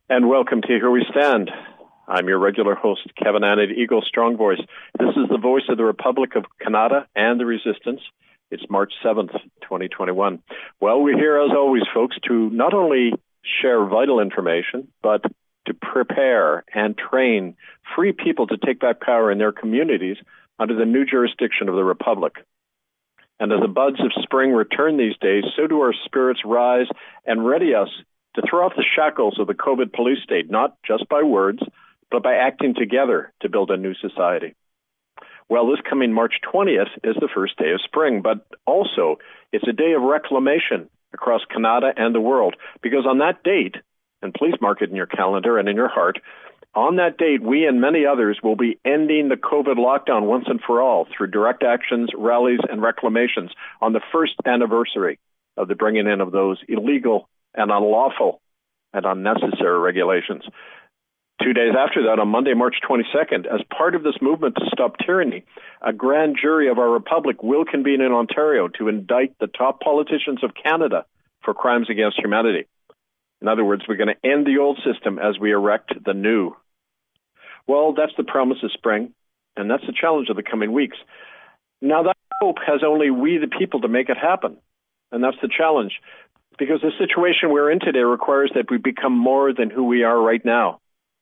And welcome to Here We Stand. I'm your regular host, Kevin Annett, Eagle Strong Voice. This is the voice of the Republic of Canada and the Resistance. It's March 7th, 2021. Well, we're here, as always, folks, to not only share vital information, but to prepare and train free people to take back power in their communities under the new jurisdiction of the Republic. And as the buds of spring return these days, so do our spirits rise and ready us to throw off the shackles of the COVID police state, not just by words, but by acting together to build a new society. Well, this coming March 20th is the first day of spring, but also it's a day of reclamation across Canada and the world, because on that date, and please mark it in your calendar and in your heart, on that date, we and many others will be ending the COVID lockdown once and for all through direct actions, rallies, and reclamations on the first anniversary of the bringing in of those illegal and unlawful and unnecessary regulations. 2 days after that, on Monday, March 22nd, as part of this movement to stop tyranny, a grand jury of our republic will convene in Ontario to indict the top politicians of Canada for crimes against humanity. In other words, we're going to end the old system as we erect the new. Well, that's the promise of spring, and that's the challenge of the coming weeks. Now, that hope has only we, the people, to make it happen, and that's the challenge. Because the situation we're in today requires that we become more than who we are right now.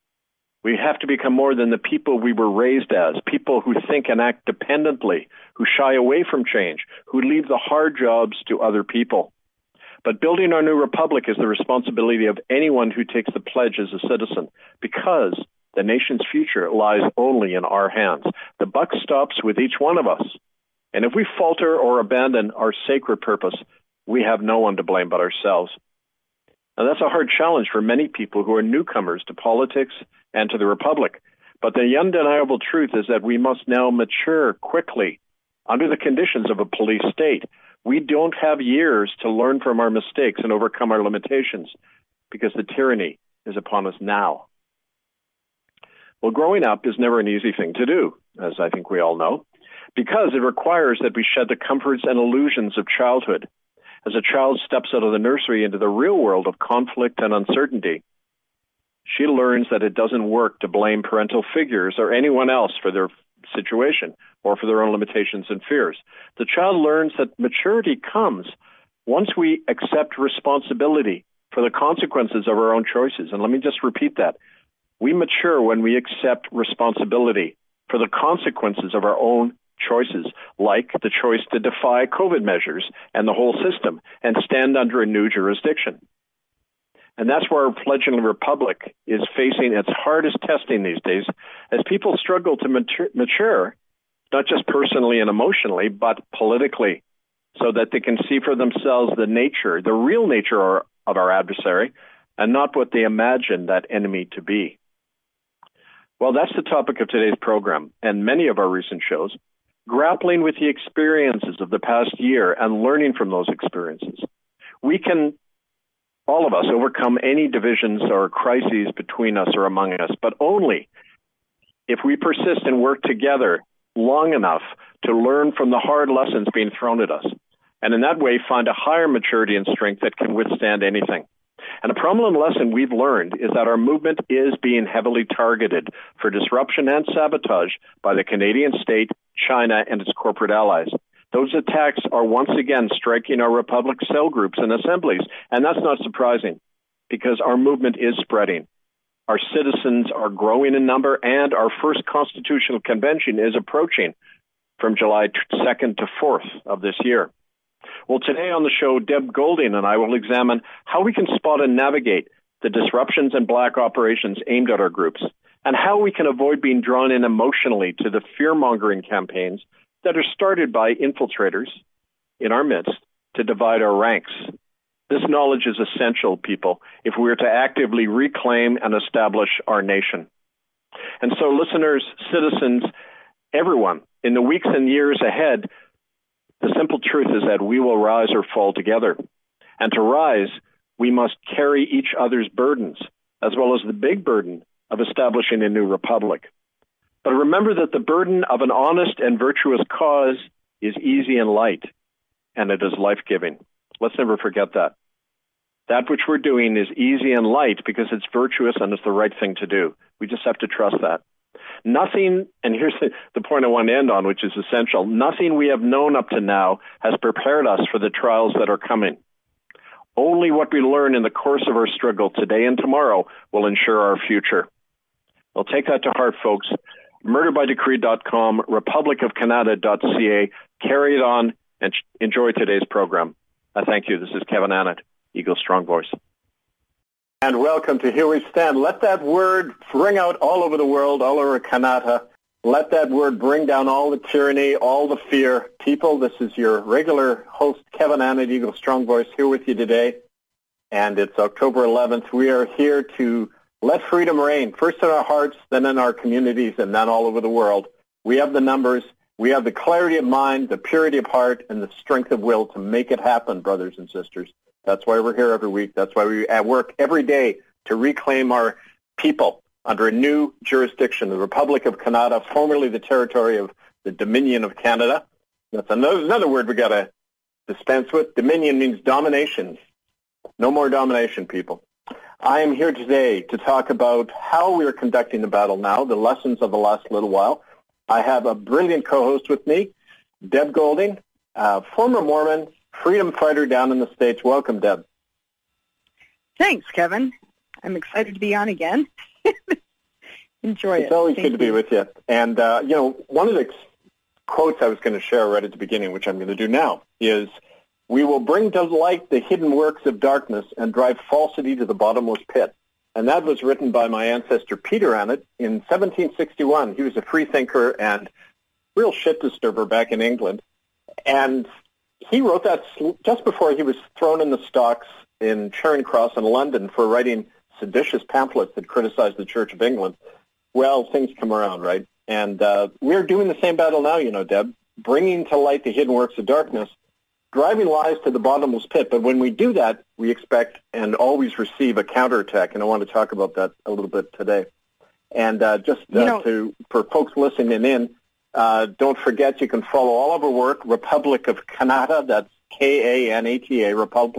We have to become more than the people we were raised as, people who think and act dependently, who shy away from change, who leave the hard jobs to other people. But building our new republic is the responsibility of anyone who takes the pledge as a citizen, because the nation's future lies only in our hands. The buck stops with each one of us. And if we falter or abandon our sacred purpose, we have no one to blame but ourselves. Now, that's a hard challenge for many people who are newcomers to politics and to the Republic. But the undeniable truth is that we must now mature quickly under the conditions of a police state. We don't have years to learn from our mistakes and overcome our limitations, because the tyranny is upon us now. Well, growing up is never an easy thing to do, as I think we all know, because it requires that we shed the comforts and illusions of childhood. As a child steps out of the nursery into the real world of conflict and uncertainty, she learns that it doesn't work to blame parental figures or anyone else for their situation or for their own limitations and fears. The child learns that maturity comes once we accept responsibility for the consequences of our own choices. And let me just repeat that. We mature when we accept responsibility for the consequences of our own choices, like the choice to defy COVID measures and the whole system and stand under a new jurisdiction. And that's where our fledgling republic is facing its hardest testing these days, as people struggle to mature, not just personally and emotionally, but politically, so that they can see for themselves the nature, the real nature of our adversary, and not what they imagine that enemy to be. Well, that's the topic of today's program and many of our recent shows, grappling with the experiences of the past year and learning from those experiences. We can, all of us, overcome any divisions or crises between us or among us, but only if we persist and work together long enough to learn from the hard lessons being thrown at us, and in that way find a higher maturity and strength that can withstand anything. And a prominent lesson we've learned is that our movement is being heavily targeted for disruption and sabotage by the Canadian state, China, and its corporate allies. Those attacks are once again striking our Republic cell groups and assemblies, and that's not surprising, because our movement is spreading. Our citizens are growing in number, and our first constitutional convention is approaching from July 2nd to 4th of this year. Well, today on the show, Deb Golding and I will examine how we can spot and navigate the disruptions and black operations aimed at our groups, and how we can avoid being drawn in emotionally to the fear-mongering campaigns that are started by infiltrators in our midst to divide our ranks. This knowledge is essential, people, if we are to actively reclaim and establish our nation. And so, listeners, citizens, everyone, in the weeks and years ahead, the simple truth is that we will rise or fall together. And to rise, we must carry each other's burdens, as well as the big burden of establishing a new republic. But remember that the burden of an honest and virtuous cause is easy and light, and it is life-giving. Let's never forget that. That which we're doing is easy and light because it's virtuous and it's the right thing to do. We just have to trust that. Nothing, and here's the point I want to end on, which is essential, nothing we have known up to now has prepared us for the trials that are coming. Only what we learn in the course of our struggle today and tomorrow will ensure our future. Well, take that to heart, folks. MurderByDecree.com, republicofcanada.ca. Carry it on and enjoy today's program. I thank you. This is Kevin Annett, Eagle Strong Voice. And welcome to Here We Stand. Let that word ring out all over the world, all over Canada. Let that word bring down all the tyranny, all the fear. People, this is your regular host, Kevin Annett, Eagle Strong Voice, here with you today. And it's October 11th. We are here to let freedom reign, first in our hearts, then in our communities, and then all over the world. We have the numbers. We have the clarity of mind, the purity of heart, and the strength of will to make it happen, brothers and sisters. That's why we're here every week. That's why we work every day to reclaim our people under a new jurisdiction, the Republic of Canada, formerly the territory of the Dominion of Canada. That's another word we got to dispense with. Dominion means domination. No more domination, people. I am here today to talk about how we are conducting the battle now, the lessons of the last little while. I have a brilliant co-host with me, Deb Golding, former Mormon, freedom fighter down in the States. Welcome, Deb. Thanks, Kevin. I'm excited to be on again. Enjoy it. It's always good to be with you. And, one of the quotes I was going to share right at the beginning, which I'm going to do now, is, "We will bring to light the hidden works of darkness and drive falsity to the bottomless pit." And that was written by my ancestor Peter Annett in 1761. He was a free thinker and real shit disturber back in England. And he wrote that just before he was thrown in the stocks in Charing Cross in London for writing seditious pamphlets that criticized the Church of England. Well, things come around, right? And we're doing the same battle now, Deb, bringing to light the hidden works of darkness, driving lies to the bottomless pit. But when we do that, we expect and always receive a counterattack, and I want to talk about that a little bit today. And for folks listening in, don't forget you can follow all of our work, Republic of Canada, that's Kanata,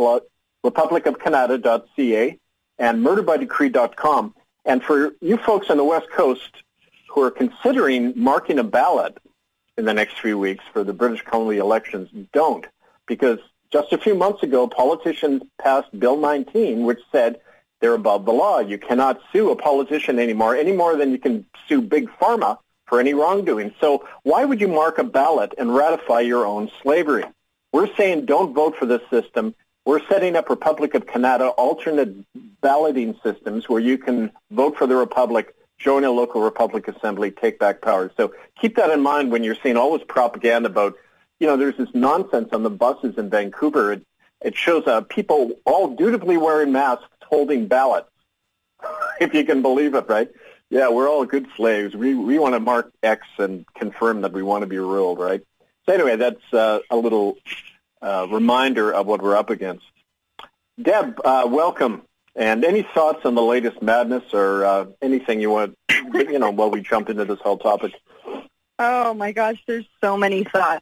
republicofcanada.ca, and murderbydecree.com. And for you folks on the West Coast who are considering marking a ballot in the next few weeks for the British Columbia elections, don't. Because just a few months ago, politicians passed Bill 19, which said they're above the law. You cannot sue a politician any more than you can sue Big Pharma for any wrongdoing. So why would you mark a ballot and ratify your own slavery? We're saying don't vote for this system. We're setting up Republic of Canada alternate balloting systems where you can vote for the Republic, join a local Republic Assembly, take back power. So keep that in mind when you're seeing all this propaganda about, there's this nonsense on the buses in Vancouver. It shows people all dutifully wearing masks holding ballots, if you can believe it, right? Yeah, we're all good slaves. We want to mark X and confirm that we want to be ruled, right? So anyway, that's a little reminder of what we're up against. Deb, welcome. And any thoughts on the latest madness or anything you want, while we jump into this whole topic? Oh, my gosh, there's so many thoughts.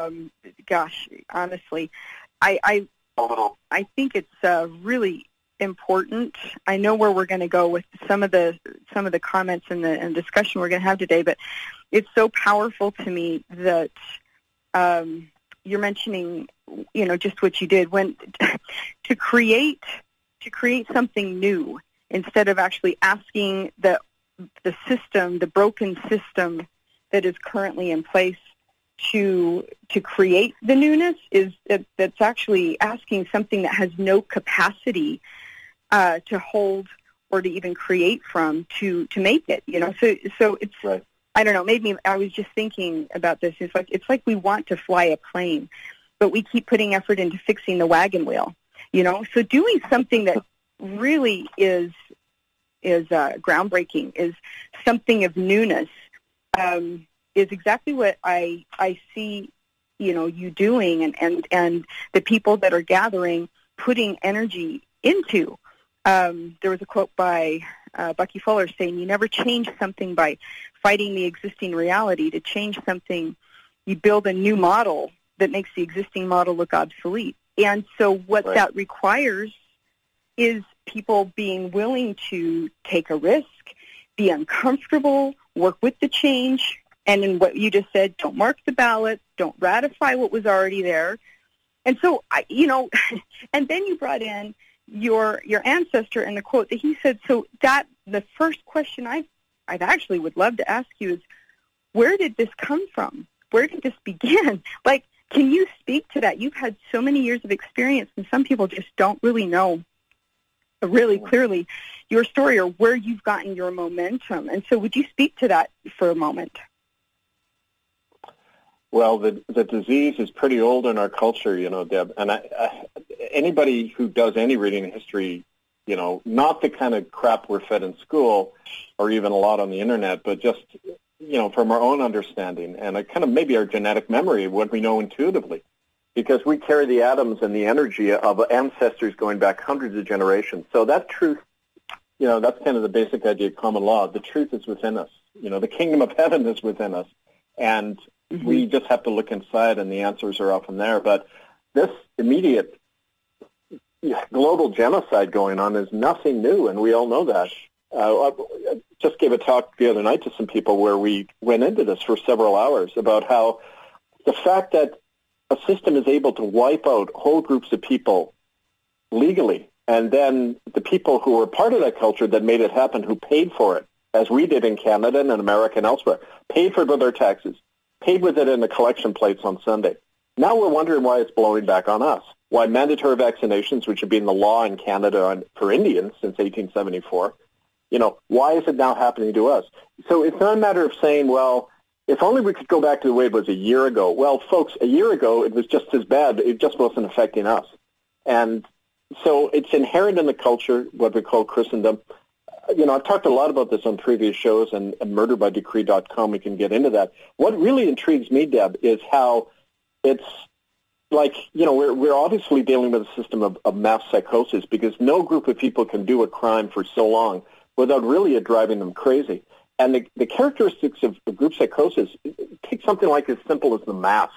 Honestly, I think it's really important. I know where we're going to go with some of the comments and discussion we're going to have today, but it's so powerful to me that you're mentioning, just what you did when to create something new instead of actually asking the system, the broken system that is currently in place to create the newness that's actually asking something that has no capacity to hold or to even create from to make it. So it's right. I don't know. I was just thinking about this. It's like we want to fly a plane, but we keep putting effort into fixing the wagon wheel. So doing something that really is groundbreaking, is something of newness, is exactly what I see, you doing and the people that are gathering, putting energy into. There was a quote by Bucky Fuller saying, "You never change something by fighting the existing reality. To change something, you build a new model that makes the existing model look obsolete." And so what right. that requires is people being willing to take a risk, be uncomfortable, work with the change, and in what you just said, don't mark the ballot, don't ratify what was already there. And so, and then you brought in your ancestor and the quote that he said. So that the first question I've actually would love to ask you is, where did this come from? Where did this begin? Like, can you speak to that? You've had so many years of experience, and some people just don't really know really clearly your story or where you've gotten your momentum. And so would you speak to that for a moment? Well, the disease is pretty old in our culture, Deb. And anybody who does any reading in history, not the kind of crap we're fed in school or even a lot on the internet, but just, from our own understanding and a kind of maybe our genetic memory of what we know intuitively. Because we carry the atoms and the energy of ancestors going back hundreds of generations. So that truth, that's kind of the basic idea of common law. The truth is within us. The kingdom of heaven is within us. And we just have to look inside, and the answers are often there. But this immediate global genocide going on is nothing new, and we all know that. I just gave a talk the other night to some people where we went into this for several hours about how the fact that a system is able to wipe out whole groups of people legally, and then the people who were part of that culture that made it happen, who paid for it, as we did in Canada and in America and elsewhere, paid for it with their taxes, paid with it in the collection plates on Sunday. Now we're wondering why it's blowing back on us, why mandatory vaccinations, which have been the law in Canada for Indians since 1874, why is it now happening to us? So it's not a matter of saying, well, if only we could go back to the way it was a year ago. Well, folks, a year ago it was just as bad. It just wasn't affecting us. And so it's inherent in the culture, what we call Christendom. I've talked a lot about this on previous shows, and murderbydecree.com, we can get into that. What really intrigues me, Deb, is how it's like, we're obviously dealing with a system of mass psychosis, because no group of people can do a crime for so long without really it driving them crazy. And the characteristics of group psychosis, take something like as simple as the mask.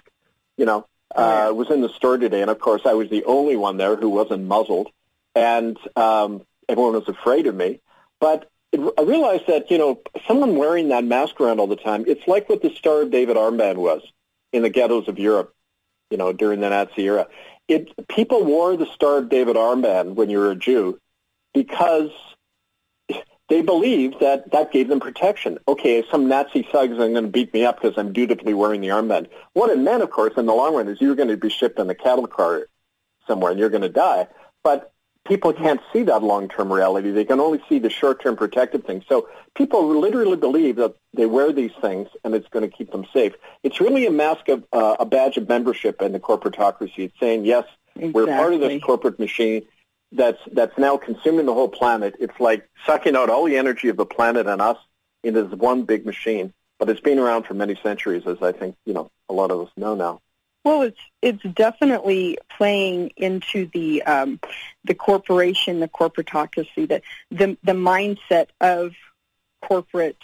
I was in the store today, and of course I was the only one there who wasn't muzzled, and everyone was afraid of me. But I realized that, someone wearing that mask around all the time, it's like what the Star of David armband was in the ghettos of Europe, during the Nazi era. People wore the Star of David armband when you were a Jew because they believed that gave them protection. Okay, if some Nazi thugs are going to beat me up because I'm dutifully wearing the armband. What it meant, of course, in the long run is you're going to be shipped in a cattle car somewhere and you're going to die. But people can't see that long-term reality. They can only see the short-term protective things. So people literally believe that they wear these things and it's going to keep them safe. It's really a mask of a badge of membership in the corporatocracy. It's saying, yes, we're part of this corporate machine that's now consuming the whole planet. It's like sucking out all the energy of the planet and us into this one big machine. But it's been around for many centuries, as I think, a lot of us know now. Well, it's definitely playing into the corporation, the corporatocracy, the mindset of corporate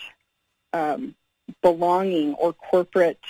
belonging or corporate.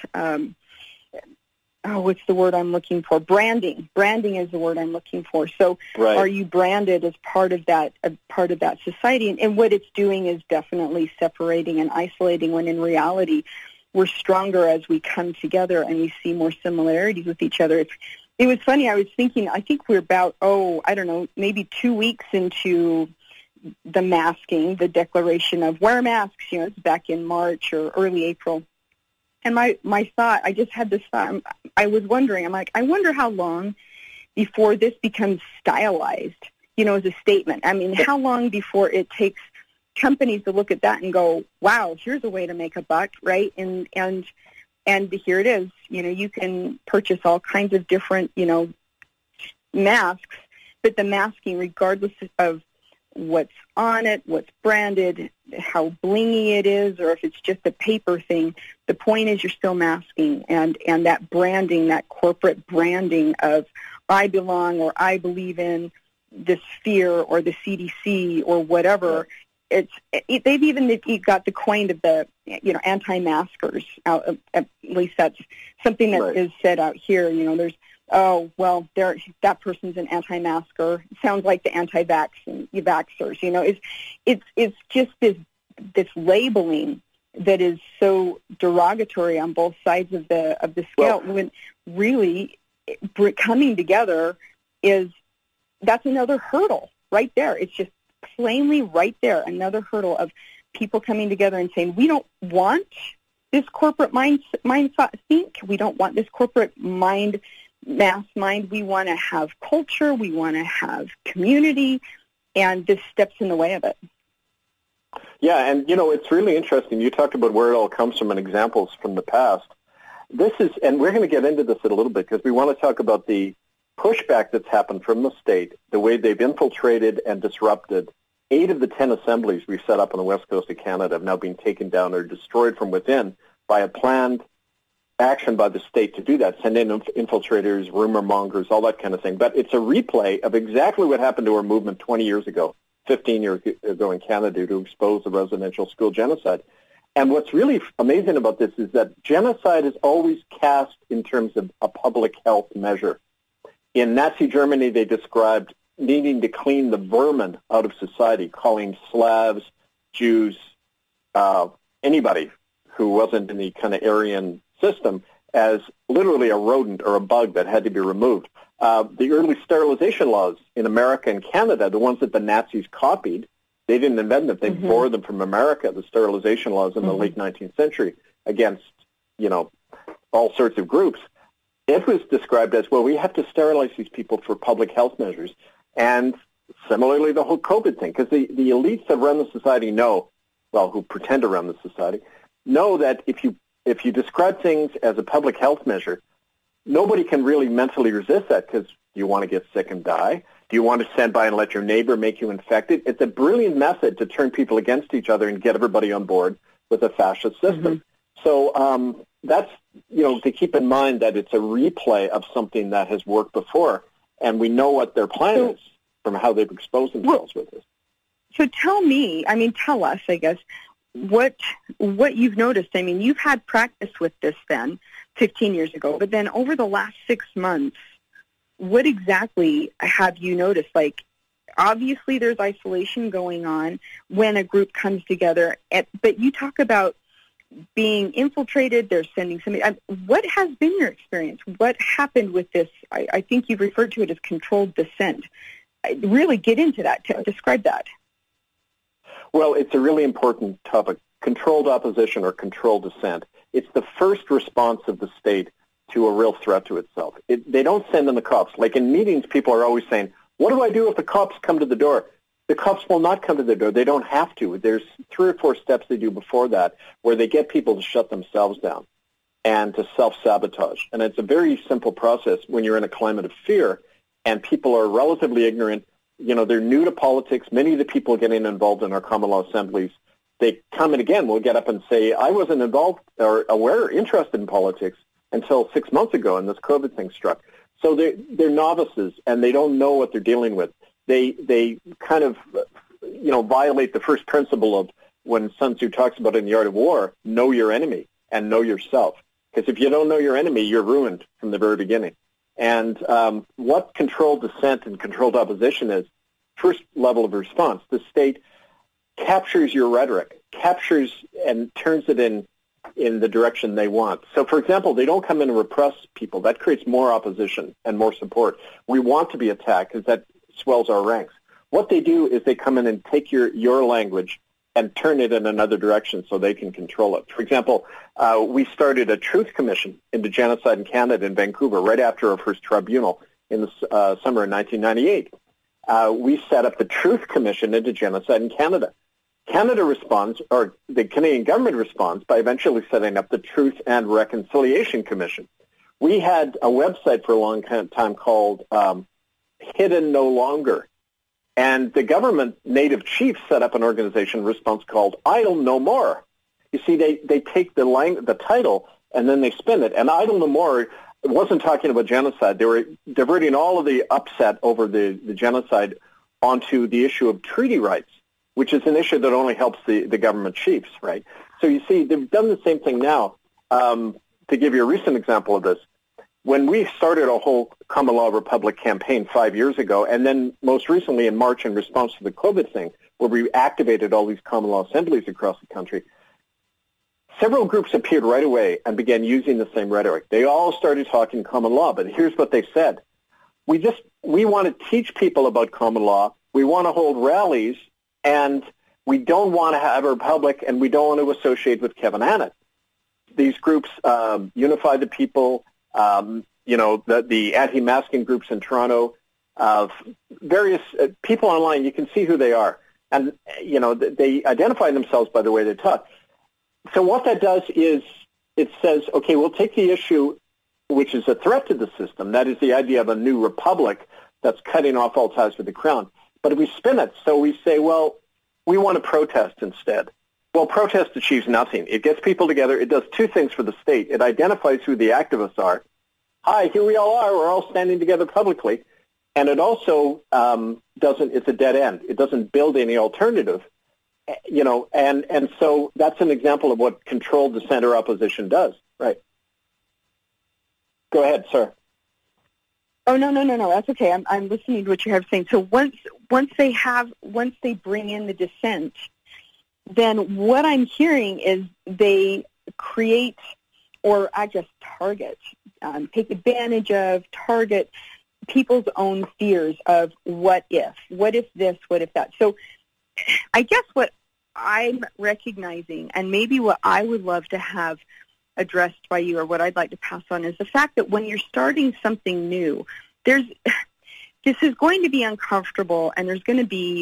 What's the word I'm looking for? Branding. Branding is the word I'm looking for. So, right. Are you branded as part of that society? And what it's doing is definitely separating and isolating. When in reality, we're stronger as we come together and we see more similarities with each other. It was funny. I was thinking, I think we're about, maybe 2 weeks into the masking, the declaration of wear masks, it's back in March or early April. And my thought, I just had this thought, I was wondering, I wonder how long before this becomes stylized, as a statement. How long before it takes companies to look at that and go, wow, here's a way to make a buck, right? And here it is. You can purchase all kinds of different, masks, but the masking, regardless of what's on it, what's branded, how blingy it is, or if it's just a paper thing, the point is you're still masking. And that branding, that corporate branding of I belong or I believe in this sphere or the CDC or whatever, they've even got the coin of the anti-maskers out. At least that's something that is said out here. oh, well, that person's an anti-masker. Sounds like the anti-vaxxers. You know, it's just this labeling that is so derogatory on both sides of the scale. Well, when really coming together that's another hurdle right there. It's just plainly right there, another hurdle of people coming together and saying, we don't want this corporate mind think. We don't want this corporate mass mind. We want to have culture. We want to have community, and this steps in the way of it. Yeah, and, you know, it's really interesting. You talked about where it all comes from and examples from the past. And we're going to get into this in a little bit because we want to talk about the pushback that's happened from the state, the way they've infiltrated and disrupted 8 of the 10 assemblies we've set up on the west coast of Canada have now been taken down or destroyed from within by a planned action by the state to do that, send in infiltrators, rumor mongers, all that kind of thing. But it's a replay of exactly what happened to our movement 20 years ago, 15 years ago in Canada to expose the residential school genocide. And what's really amazing about this is that genocide is always cast in terms of a public health measure. In Nazi Germany, they described needing to clean the vermin out of society, calling Slavs, Jews, anybody who wasn't in the kind of Aryan system as literally a rodent or a bug that had to be removed. The early sterilization laws in America and Canada, the ones that the Nazis copied, they didn't invent them. They borrowed them from America, the sterilization laws in the late 19th century against, you know, all sorts of groups. It was described as, well, we have to sterilize these people for public health measures. And similarly, the whole COVID thing, because the elites that run the society who pretend to run the society, know that if you describe things as a public health measure, nobody can really mentally resist that because do you want to get sick and die? Do you want to stand by and let your neighbor make you infected? It's a brilliant method to turn people against each other and get everybody on board with a fascist system. So that's, you know, to keep in mind that it's a replay of something that has worked before, and we know what their plan is from how they've exposed themselves with this. So tell us, I guess, what you've noticed. I mean, you've had practice with this then 15 years ago, but then over the last 6 months, what exactly have you noticed? Like, obviously there's isolation going on when a group comes together, but you talk about being infiltrated, they're sending somebody. What has been your experience? What happened with this? I think you've referred to it as controlled dissent. Really get into that. Describe that. Well, it's a really important topic, controlled opposition or controlled dissent. It's the first response of the state to a real threat to itself. They don't send in the cops. Like in meetings, people are always saying, what do I do if the cops come to the door? The cops will not come to the door. They don't have to. There's 3 or 4 steps they do before that where they get people to shut themselves down and to self-sabotage. And it's a very simple process when you're in a climate of fear and people are relatively ignorant. You know, they're new to politics. Many of the people getting involved in our common law assemblies, they come in again, will get up and say, I wasn't involved or interested in politics until 6 months ago, and this COVID thing struck. So they're novices, and they don't know what they're dealing with. They kind of, you know, violate the first principle of when Sun Tzu talks about in The Art of War, know your enemy and know yourself. Because if you don't know your enemy, you're ruined from the very beginning. And what controlled dissent and controlled opposition is, first level of response, the state captures your rhetoric, captures and turns it in the direction they want. So, for example, they don't come in and repress people. That creates more opposition and more support. We want to be attacked because that swells our ranks. What they do is they come in and take your language and turn it in another direction so they can control it. For example, we started a truth commission into genocide in Canada in Vancouver right after our first tribunal in the summer of 1998. We set up the Truth Commission into genocide in Canada. Canada responds, or the Canadian government responds, by eventually setting up the Truth and Reconciliation Commission. We had a website for a long time called Hidden No Longer. And the government native chiefs set up an organization response called Idle No More. You see, they take the title and then they spin it. And Idle No More wasn't talking about genocide. They were diverting all of the upset over the genocide onto the issue of treaty rights, which is an issue that only helps the government chiefs, right? So you see, they've done the same thing now. To give you a recent example of this, when we started a whole Common Law Republic campaign 5 years ago, and then most recently in March in response to the COVID thing, where we activated all these common law assemblies across the country, several groups appeared right away and began using the same rhetoric. They all started talking common law, but here's what they said. We want to teach people about common law. We want to hold rallies, and we don't want to have a republic, and we don't want to associate with Kevin Annett. These groups, Unify the People, the anti-masking groups in Toronto, various people online, you can see who they are. And, they identify themselves by the way they talk. So what that does is it says, okay, we'll take the issue which is a threat to the system, that is the idea of a new republic that's cutting off all ties with the crown. But we spin it, so we say, well, we want to protest instead. Well, protest achieves nothing. It gets people together. It does two things for the state. It identifies who the activists are. Hi, here we all are. We're all standing together publicly. And it also it's a dead end. It doesn't build any alternative, and so that's an example of what controlled dissent or opposition does. Right. Go ahead, sir. Oh, no. That's okay. I'm listening to what you have saying. So once they bring in the dissent, then what I'm hearing is they create, or I guess target, take advantage of, target people's own fears of what if this, what if that. So I guess what I'm recognizing, and maybe what I would love to have addressed by you, or what I'd like to pass on, is the fact that when you're starting something new, this is going to be uncomfortable, and there's going to be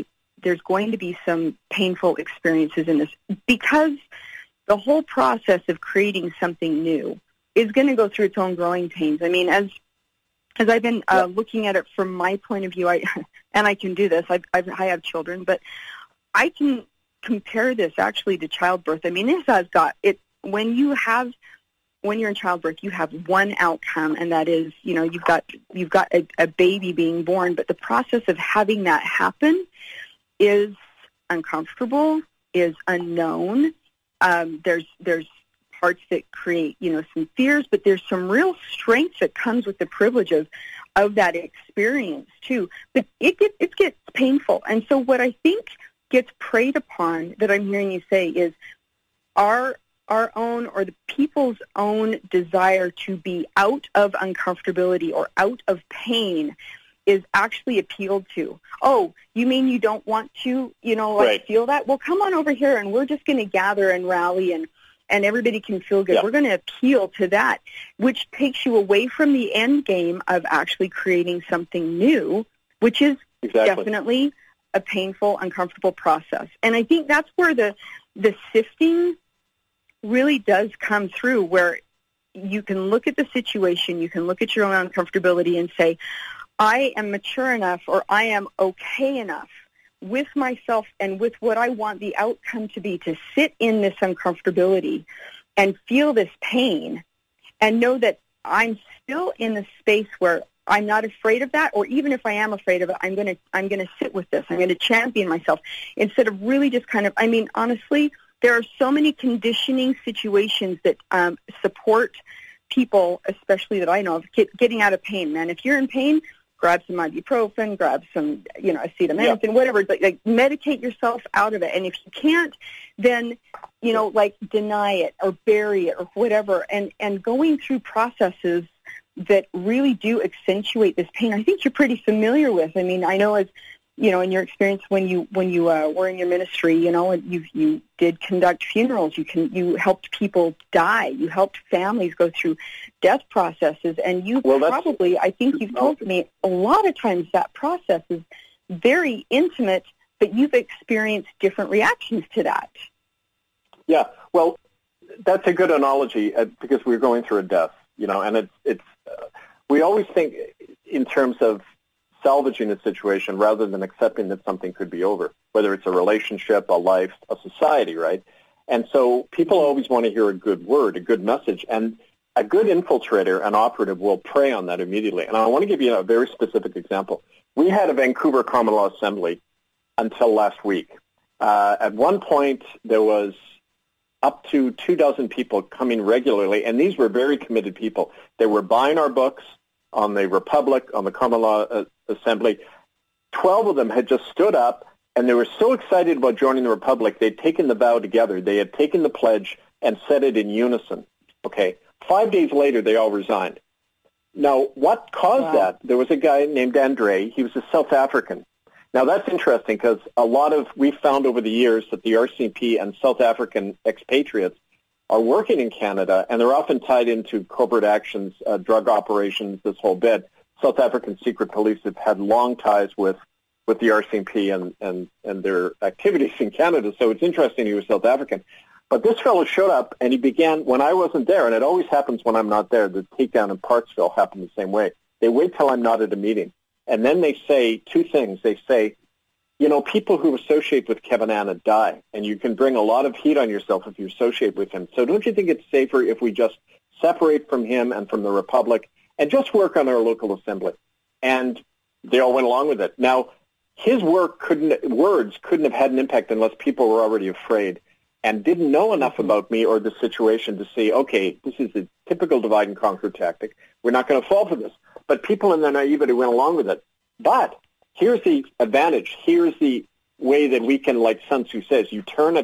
some painful experiences in this, because the whole process of creating something new is going to go through its own growing pains. I mean, as I've been looking at it from my point of view, and I can do this. I have children, but I can compare this actually to childbirth. I mean, this has got it. When you're in childbirth, you have one outcome, and that is, you've got a baby being born. But the process of having that happen is uncomfortable, is unknown. There's parts that create, some fears, but there's some real strength that comes with the privilege of that experience too. But it gets painful. And so what I think gets preyed upon, that I'm hearing you say, is our own, or the people's own, desire to be out of uncomfortability or out of pain is actually appealed to. Oh, you mean you don't want to, right. feel that? Well, come on over here, and we're just going to gather and rally, and everybody can feel good. Yeah. We're going to appeal to that, which takes you away from the end game of actually creating something new, which is definitely a painful, uncomfortable process. And I think that's where the sifting really does come through, where you can look at the situation, you can look at your own uncomfortability and say, I am mature enough, or I am okay enough with myself and with what I want the outcome to be, to sit in this uncomfortability and feel this pain and know that I'm still in the space where I'm not afraid of that, or even if I am afraid of it, I'm going to sit with this. I'm going to champion myself instead of really just honestly, there are so many conditioning situations that support people, especially that I know of, getting out of pain. Man, if you're in pain, grab some ibuprofen, grab some, acetaminophen, whatever. Like, medicate yourself out of it. And if you can't, then, deny it or bury it or whatever. And going through processes that really do accentuate this pain, I think you're pretty familiar with. I mean, I know as, in your experience when you were in your ministry, you did conduct funerals, you helped people die, you helped families go through death processes, and I think you've told me a lot of times that process is very intimate, but you've experienced different reactions to that. Yeah, well, that's a good analogy because we're going through a death, and it's we always think in terms of salvaging a situation rather than accepting that something could be over, whether it's a relationship, a life, a society, right? And so people always want to hear a good word, a good message, and a good infiltrator, an operative, will prey on that immediately. And I want to give you a very specific example. We had a Vancouver Common Law Assembly until last week. At one point, there was up to 24 people coming regularly, and these were very committed people. They were buying our books on the Republic, on the Common Law Assembly. 12 of them had just stood up, and they were so excited about joining the Republic, they'd taken the vow together. They had taken the pledge and said it in unison. Okay. 5 days later, they all resigned. Now, what caused that? There was a guy named Andre. He was a South African. Now, that's interesting because we found over the years that the RCMP and South African expatriates are working in Canada, and they're often tied into corporate actions, drug operations, this whole bit. South African secret police have had long ties with the RCMP and their activities in Canada, so it's interesting he was South African. But this fellow showed up, and he began, when I wasn't there, and it always happens when I'm not there, the takedown in Parksville happened the same way. They wait till I'm not at a meeting, and then they say two things. They say, people who associate with Kevin Anna die, and you can bring a lot of heat on yourself if you associate with him. So don't you think it's safer if we just separate from him and from the Republic and just work on our local assembly? And they all went along with it. Now, his words couldn't have had an impact unless people were already afraid and didn't know enough about me or the situation to say, okay, this is a typical divide and conquer tactic. We're not going to fall for this. But people in their naivety went along with it. But here's the advantage. Here's the way that we can, like Sun Tzu says, you turn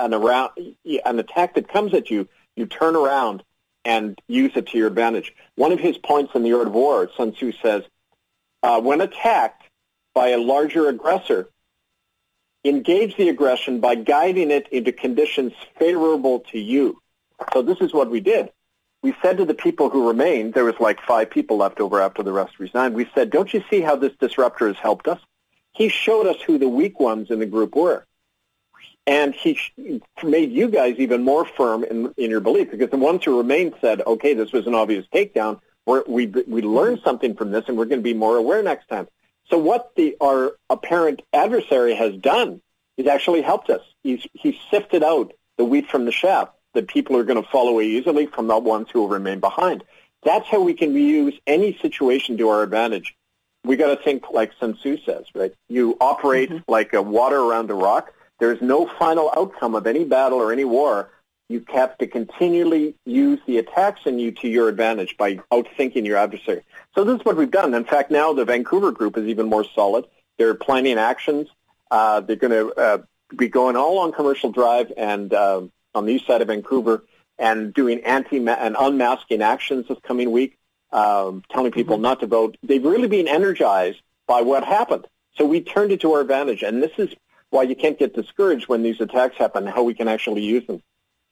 an attack that comes at you, you turn around and use it to your advantage. One of his points in The Art of War, Sun Tzu says, when attacked by a larger aggressor, engage the aggression by guiding it into conditions favorable to you. So this is what we did. We said to the people who remained, there was like 5 people left over after the rest resigned, we said, don't you see how this disruptor has helped us? He showed us who the weak ones in the group were. And he made you guys even more firm in your belief, because the ones who remained said, okay, this was an obvious takedown. We learned something from this, and we're going to be more aware next time. So what our apparent adversary has done is actually helped us. He's sifted out the wheat from the chaff, that people are going to fall away easily from the ones who will remain behind. That's how we can use any situation to our advantage. We got to think like Sun Tzu says, right? You operate like a water around a rock. There's no final outcome of any battle or any war. You have to continually use the attacks in you to your advantage by outthinking your adversary. So this is what we've done. In fact, now the Vancouver group is even more solid. They're planning actions. They're going to be going all on Commercial Drive and on the east side of Vancouver and doing and unmasking actions this coming week, telling people not to vote. They've really been energized by what happened. So we turned it to our advantage. And this is why you can't get discouraged when these attacks happen, how we can actually use them.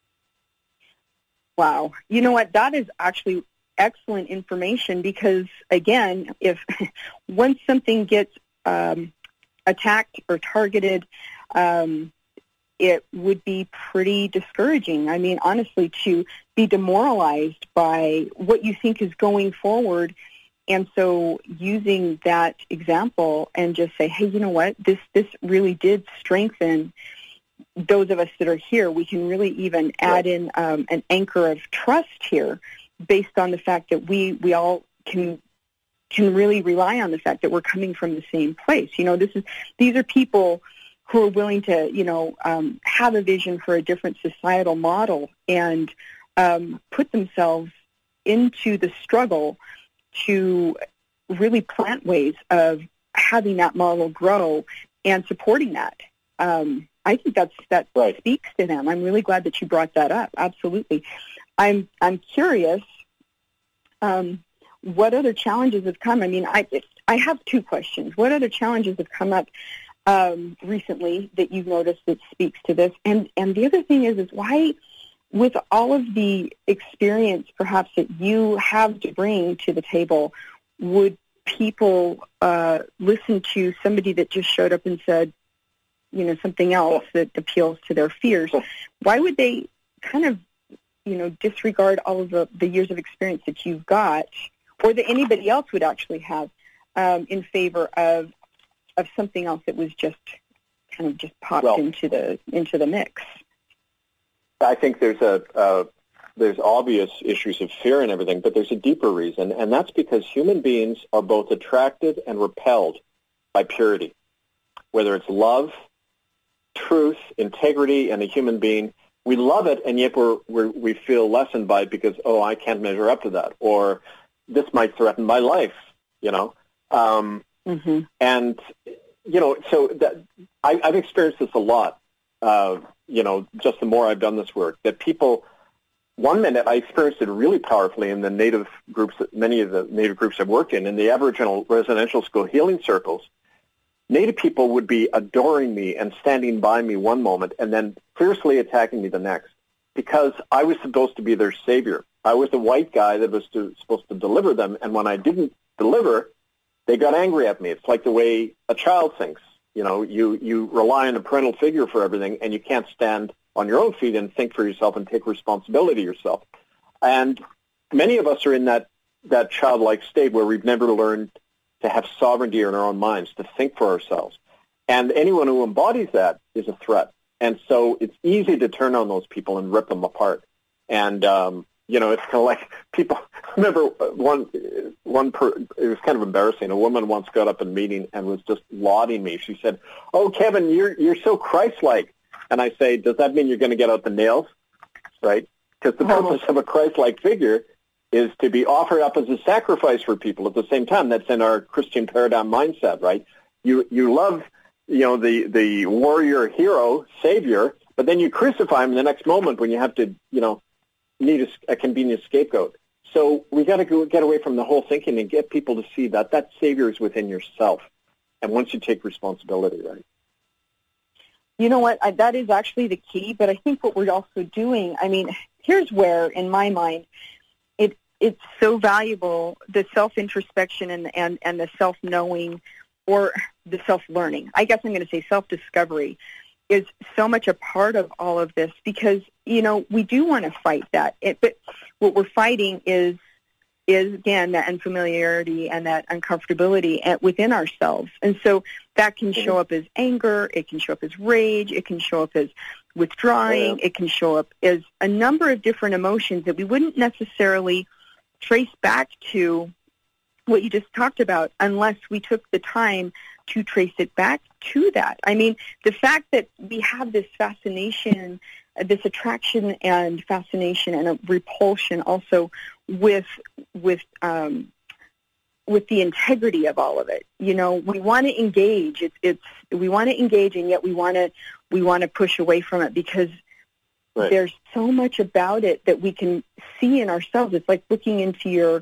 Wow. You know what? That is actually excellent information because, again, if once something gets attacked or targeted, it would be pretty discouraging. I mean, honestly, to be demoralized by what you think is going forward. And so using that example and just say, hey, you know what? This really did strengthen those of us that are here. We can really even add in an anchor of trust here based on the fact that we all can really rely on the fact that we're coming from the same place. You know, these are people who are willing to, have a vision for a different societal model and put themselves into the struggle to really plant ways of having that model grow and supporting that. I think that speaks to them. I'm really glad that you brought that up. Absolutely. I'm curious what other challenges have come. I mean, I have 2 questions. What other challenges have come up recently that you've noticed that speaks to this? And the other thing is why, with all of the experience perhaps that you have to bring to the table, would people listen to somebody that just showed up and said, something else that appeals to their fears? Why would they kind of, disregard all of the years of experience that you've got, or that anybody else would actually have, in favor of something else that was just kind of popped into the mix? I think there's obvious issues of fear and everything, but there's a deeper reason, and that's because human beings are both attracted and repelled by purity, whether it's love, truth, integrity, and a human being. we love it, and yet we feel lessened by it because, I can't measure up to that, or this might threaten my life, And, so that I've experienced this a lot, just the more I've done this work, that people, one minute I experienced it really powerfully in the Native groups, many of the Native groups I've worked in the Aboriginal residential school healing circles. Native people would be adoring me and standing by me one moment and then fiercely attacking me the next because I was supposed to be their savior. I was the white guy that was supposed to deliver them, and when I didn't deliver, they got angry at me. It's like the way a child thinks. You rely on a parental figure for everything, and you can't stand on your own feet and think for yourself and take responsibility yourself. And many of us are in that childlike state where we've never learned to have sovereignty in our own minds, to think for ourselves. And anyone who embodies that is a threat. And so it's easy to turn on those people and rip them apart. And, it's kind of like people, I remember it was kind of embarrassing. A woman once got up in a meeting and was just lauding me. She said, "Oh, Kevin, you're so Christ-like." And I say, "Does that mean you're going to get out the nails?" Right? Because the purpose of a Christ-like figure is to be offered up as a sacrifice for people at the same time. That's in our Christian paradigm mindset, right? You love, the warrior hero, savior, but then you crucify him in the next moment when you have to, need a convenient scapegoat. So we got to get away from the whole thinking and get people to see that savior is within yourself. And once you take responsibility, right? You know what? That is actually the key, but I think what we're also doing, here's where, in my mind, it's so valuable, the self-introspection and the self-knowing or the self-learning. I guess I'm going to say self-discovery is so much a part of all of this because, we do want to fight that. But what we're fighting is again, that unfamiliarity and that uncomfortability within ourselves. And so that can show up as anger, it can show up as rage, it can show up as withdrawing, it can show up as a number of different emotions that we wouldn't necessarily trace back to what you just talked about unless we took the time to trace it back to that. The fact that we have this fascination, this attraction and fascination and a repulsion also with the integrity of all of it. We want to engage. We want to engage, and yet we want to push away from it because there's so much about it that we can see in ourselves. It's like looking into your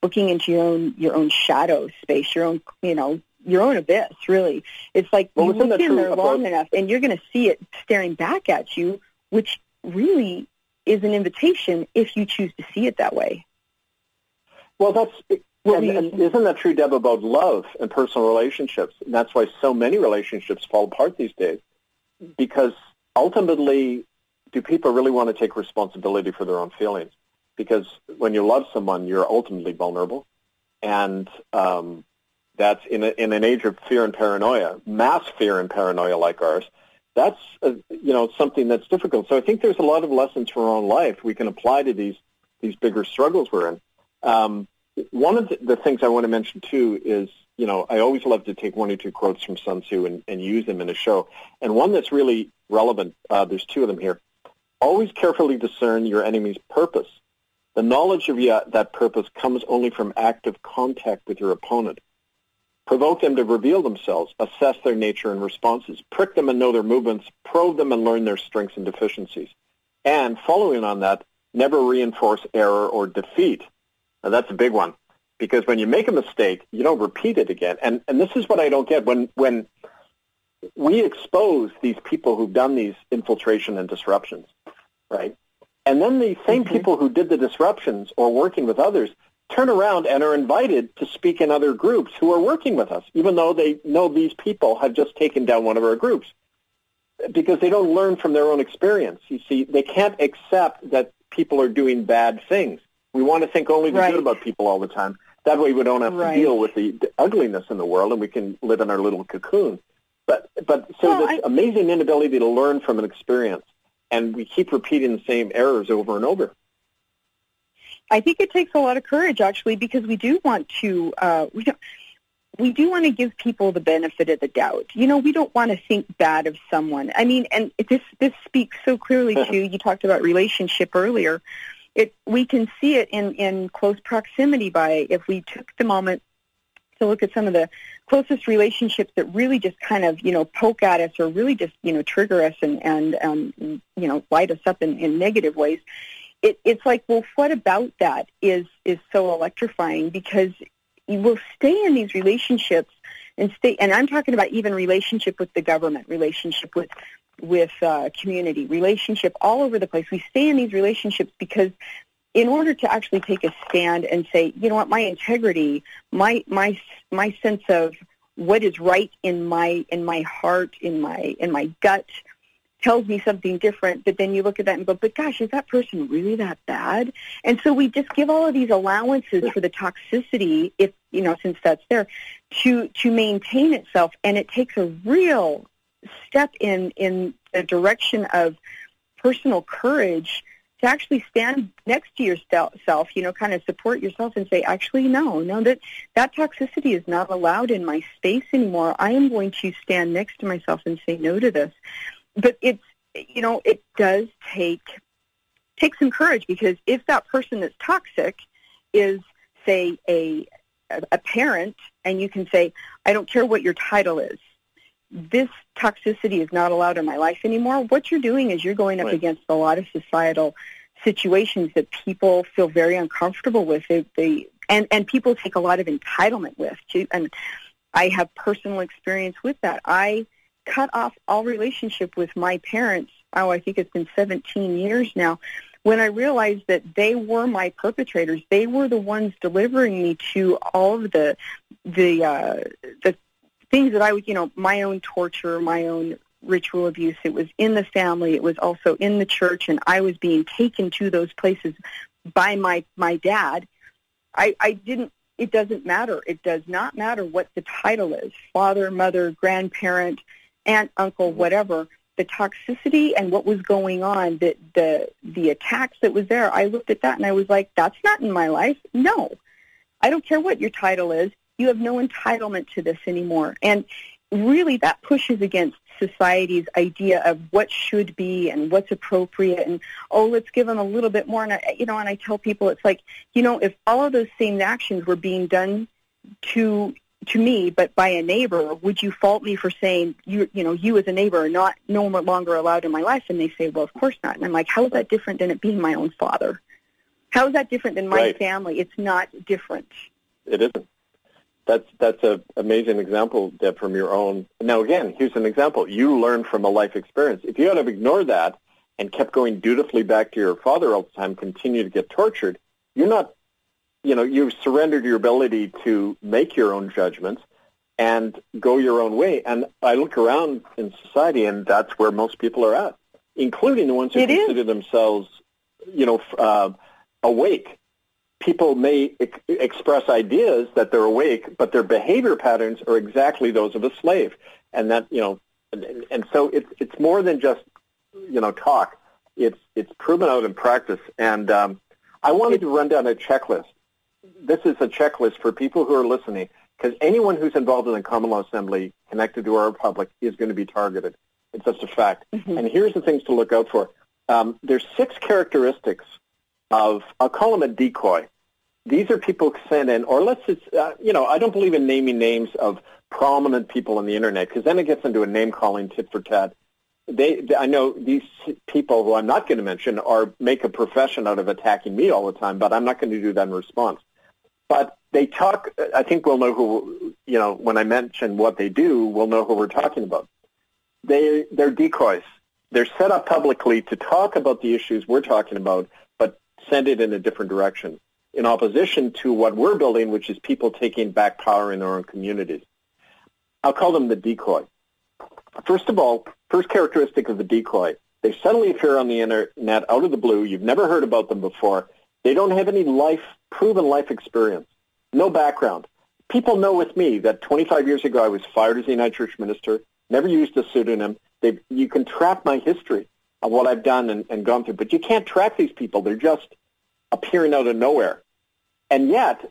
own shadow space, your own abyss. Really, it's like you look in there long enough, and you're going to see it staring back at you, which really is an invitation if you choose to see it that way. Well, isn't that true, Deb, about love and personal relationships? And that's why so many relationships fall apart these days, because ultimately, do people really want to take responsibility for their own feelings? Because when you love someone, you're ultimately vulnerable, and that's in an age of fear and paranoia, mass fear and paranoia like ours. That's something that's difficult. So I think there's a lot of lessons from our own life we can apply to these bigger struggles we're in. One of the things I want to mention too is, I always love to take one or two quotes from Sun Tzu and use them in a show. And one that's really relevant, there's two of them here. Always carefully discern your enemy's purpose. The knowledge of that purpose comes only from active contact with your opponent. Provoke them to reveal themselves, assess their nature and responses, prick them and know their movements, probe them and learn their strengths and deficiencies. And following on that, never reinforce error or defeat. Now, that's a big one, because when you make a mistake, you don't repeat it again. And this is what I don't get. When we expose these people who've done these infiltration and disruptions, right? And then the same people who did the disruptions or working with others turn around and are invited to speak in other groups who are working with us, even though they know these people have just taken down one of our groups, because they don't learn from their own experience. You see, they can't accept that people are doing bad things. We want to think only the good about people all the time. That way we don't have to deal with the ugliness in the world, and we can live in our little cocoon. But this amazing inability to learn from an experience, and we keep repeating the same errors over and over. I think it takes a lot of courage, actually, because we do want to. we do want to give people the benefit of the doubt. You know, we don't want to think bad of someone. I mean, and this speaks so clearly to, you talked about relationship earlier. We can see it in close proximity by, if we took the moment to look at some of the closest relationships that really just kind of, poke at us or really just, trigger us and light us up in negative ways. It's like, well, what about that is so electrifying? Because you will stay in these relationships and I'm talking about even relationship with the government, relationship with community, relationship all over the place. We stay in these relationships because in order to actually take a stand and say, you know what, my integrity, my sense of what is right in my heart, in my gut, tells me something different, but then you look at that and go, but gosh, is that person really that bad? And so we just give all of these allowances for the toxicity, if since that's there, to maintain itself, and it takes a real step in the direction of personal courage to actually stand next to yourself, kind of support yourself and say, actually, no, that toxicity is not allowed in my space anymore. I am going to stand next to myself and say no to this. But it does take some courage, because if that person that's toxic is, say, a parent, and you can say, I don't care what your title is, this toxicity is not allowed in my life anymore, what you're doing is you're going up against a lot of societal situations that people feel very uncomfortable with. And people take a lot of entitlement with, too. And I have personal experience with that. I cut off all relationship with my parents, I think it's been 17 years now, when I realized that they were my perpetrators. They were the ones delivering me to all of the things that I would, my own torture, my own ritual abuse. It was in the family. It was also in the church, and I was being taken to those places by my dad. It doesn't matter. It does not matter what the title is, father, mother, grandparent, aunt, uncle, whatever. The toxicity and what was going on, the attacks that was there, I looked at that and I was like, that's not in my life. No. I don't care what your title is. You have no entitlement to this anymore. And really that pushes against society's idea of what should be and what's appropriate, and, let's give them a little bit more. And I tell people, it's like, if all of those same actions were being done to me, but by a neighbor, would you fault me for saying you as a neighbor are no longer allowed in my life? And they say, well, of course not. And I'm like, how is that different than it being my own father? How is that different than my family? It's not different. It isn't. That's an amazing example, Deb, from your own. Now, again, here's an example. You learned from a life experience. If you had have ignored that and kept going dutifully back to your father all the time, continue to get tortured, you're not, you've surrendered your ability to make your own judgments and go your own way. And I look around in society, and that's where most people are at, including the ones who consider themselves, awake. People may express ideas that they're awake, but their behavior patterns are exactly those of a slave. And that, and so it's more than just, talk. It's proven out in practice. And I wanted to run down a checklist. This is a checklist for people who are listening, because anyone who's involved in the Common Law Assembly connected to our republic is going to be targeted. It's just a fact. Mm-hmm. And here's the things to look out for. There's 6 characteristics of, I'll call them a decoy. These are people sent in, or let's just, I don't believe in naming names of prominent people on the Internet, because then it gets into a name-calling tit for tat. I know these people, who I'm not going to mention, make a profession out of attacking me all the time, but I'm not going to do that in response. But they talk, I think we'll know who, when I mention what they do, we'll know who we're talking about. They're decoys. They're set up publicly to talk about the issues we're talking about, but send it in a different direction, in opposition to what we're building, which is people taking back power in their own communities. I'll call them the decoy. First of all, first characteristic of the decoy, they suddenly appear on the Internet out of the blue. You've never heard about them before. They don't have any proven life experience, no background. People know with me that 25 years ago I was fired as a United Church minister, never used a pseudonym. You can track my history of what I've done and gone through, but you can't track these people. They're just appearing out of nowhere. And yet,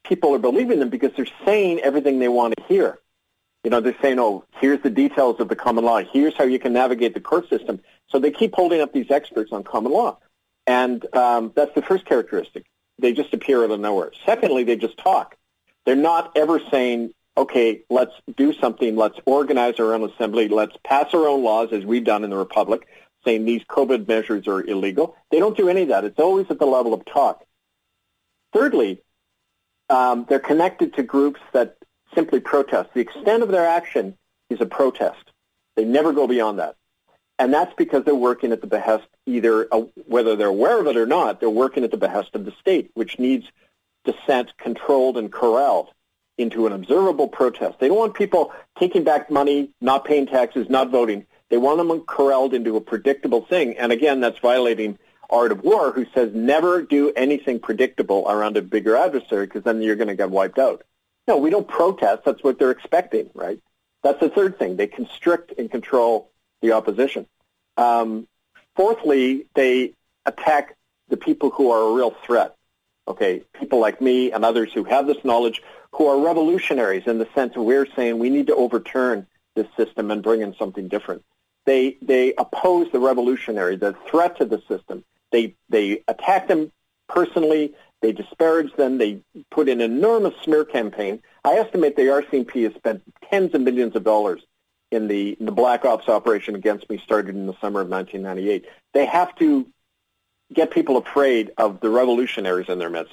people are believing them because they're saying everything they want to hear. You know, they're saying, oh, here's the details of the common law. Here's how you can navigate the court system. So they keep holding up these experts on common law. And that's the first characteristic. They just appear out of nowhere. Secondly, they just talk. They're not ever saying, okay, let's do something. Let's organize our own assembly. Let's pass our own laws, as we've done in the Republic, saying these COVID measures are illegal. They don't do any of that. It's always at the level of talk. Thirdly, they're connected to groups that simply protest. The extent of their action is a protest. They never go beyond that. And that's because they're working at the behest, either whether they're aware of it or not, they're working at the behest of the state, which needs dissent controlled and corralled into an observable protest. They don't want people taking back money, not paying taxes, not voting. They want them corralled into a predictable thing. And again, that's violating Art of War, who says never do anything predictable around a bigger adversary because then you're going to get wiped out. No, we don't protest. That's what they're expecting, right? That's the third thing. They constrict and control the opposition. Fourthly, they attack the people who are a real threat. Okay, people like me and others who have this knowledge, who are revolutionaries in the sense of we're saying we need to overturn this system and bring in something different. They oppose the revolutionary, the threat to the system. They attack them personally. They disparage them. They put in an enormous smear campaign. I estimate the RCMP has spent tens of millions of dollars in the Black Ops operation against me, started in the summer of 1998. They have to get people afraid of the revolutionaries in their midst.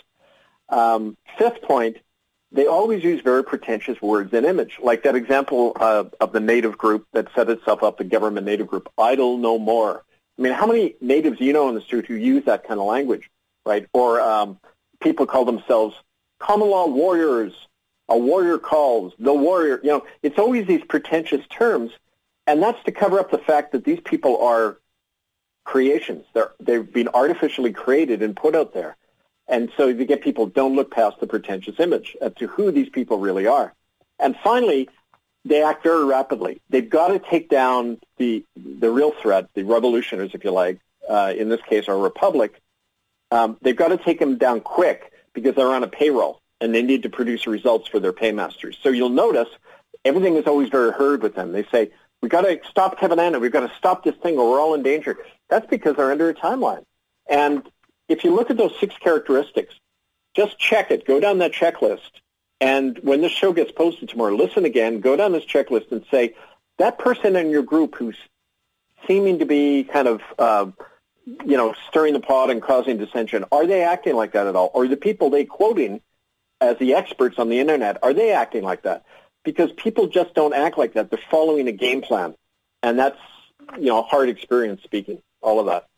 Fifth point, they always use very pretentious words and image, like that example of the native group that set itself up, the government native group, idle no more. I mean, how many natives do you know in the street who use that kind of language, right? Or people call themselves common law warriors, a warrior calls, the warrior. You know, it's always these pretentious terms, and that's to cover up the fact that these people are creations. They've been artificially created and put out there. And so you get people don't look past the pretentious image as to who these people really are. And finally, they act very rapidly. They've got to take down the real threat, the revolutionaries, if you like, in this case, our republic. They've got to take them down quick because they're on a payroll and they need to produce results for their paymasters. So you'll notice everything is always very hurried with them. They say, we've got to stop Kevin Anna. We've got to stop this thing or we're all in danger. That's because they're under a timeline. And if you look at those 6 characteristics, just check it. Go down that checklist. And when this show gets posted tomorrow, listen again, go down this checklist and say, that person in your group who's seeming to be kind of, stirring the pot and causing dissension, are they acting like that at all? Or the people they quoting as the experts on the Internet, are they acting like that? Because people just don't act like that. They're following a game plan. And that's, hard experience speaking, all of that.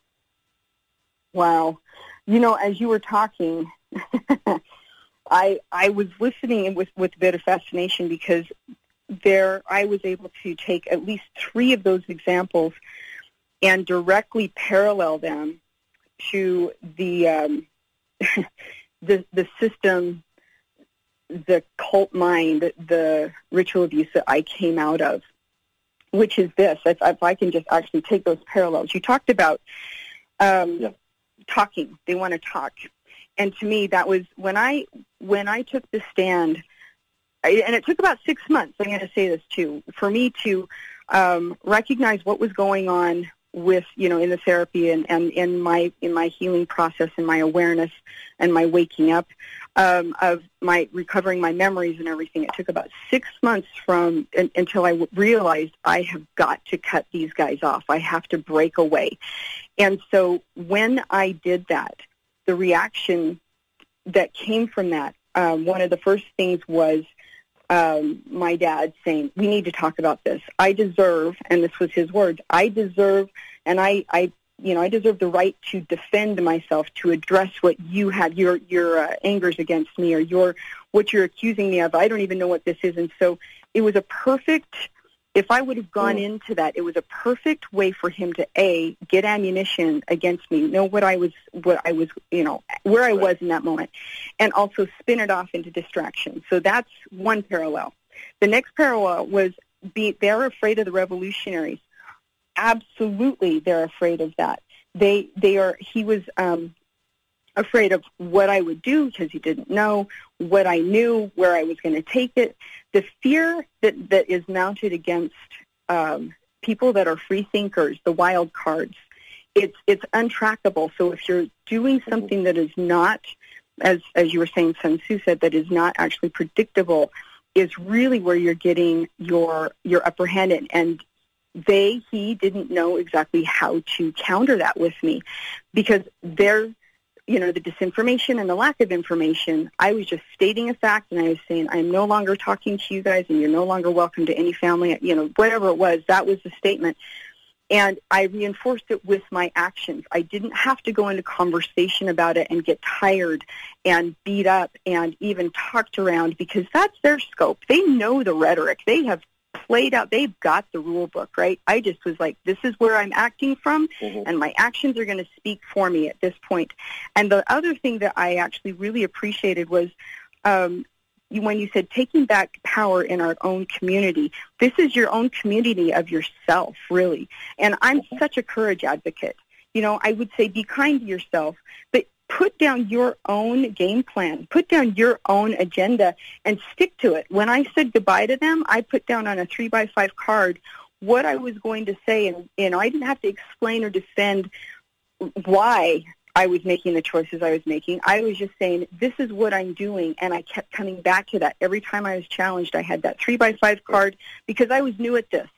Wow. As you were talking, I was listening with a bit of fascination because I was able to take at least 3 of those examples and directly parallel them to the system, the cult mind, the ritual abuse that I came out of, which is this. If I can just actually take those parallels. You talked about talking. They want to talk. And to me, that was when I took the stand, and it took about 6 months, I'm going to say this too, for me to recognize what was going on with, in the therapy and in my healing process and my awareness and my waking up of my recovering my memories and everything. It took about 6 months until I realized I have got to cut these guys off. I have to break away. And so when I did that, the reaction that came from that, one of the first things was my dad saying, we need to talk about this. I deserve, and this was his words, I deserve, and I deserve the right to defend myself, to address what you have, your angers against me, or what you're accusing me of. I don't even know what this is. And so it was a perfect, if I would have gone into that, it was a perfect way for him to get ammunition against me, know where I was, where I was in that moment, and also spin it off into distraction. So that's one parallel. The next parallel was they're afraid of the revolutionaries. Absolutely, they're afraid of that. He was afraid of what I would do because he didn't know, what I knew, where I was going to take it. The fear that is mounted against people that are free thinkers, the wild cards, it's untrackable. So if you're doing something that is not, as you were saying, Sun Tzu said, that is not actually predictable, is really where you're getting your upper hand. And he didn't know exactly how to counter that with me, because the disinformation and the lack of information, I was just stating a fact, and I was saying, I'm no longer talking to you guys, and you're no longer welcome to any family, whatever it was, that was the statement. And I reinforced it with my actions. I didn't have to go into conversation about it and get tired and beat up and even talked around, because that's their scope. They know the rhetoric. They have played out. They've got the rule book, right? I just was like, this is where I'm acting from, and my actions are going to speak for me at this point. And the other thing that I actually really appreciated was when you said taking back power in our own community. This is your own community of yourself, really. And I'm such a courage advocate. I would say be kind to yourself, but put down your own game plan, put down your own agenda, and stick to it. When I said goodbye to them, I put down on a 3x5 card what I was going to say, and I didn't have to explain or defend why I was making the choices I was making. I was just saying, this is what I'm doing, and I kept coming back to that. Every time I was challenged, I had that 3x5 card, because I was new at this.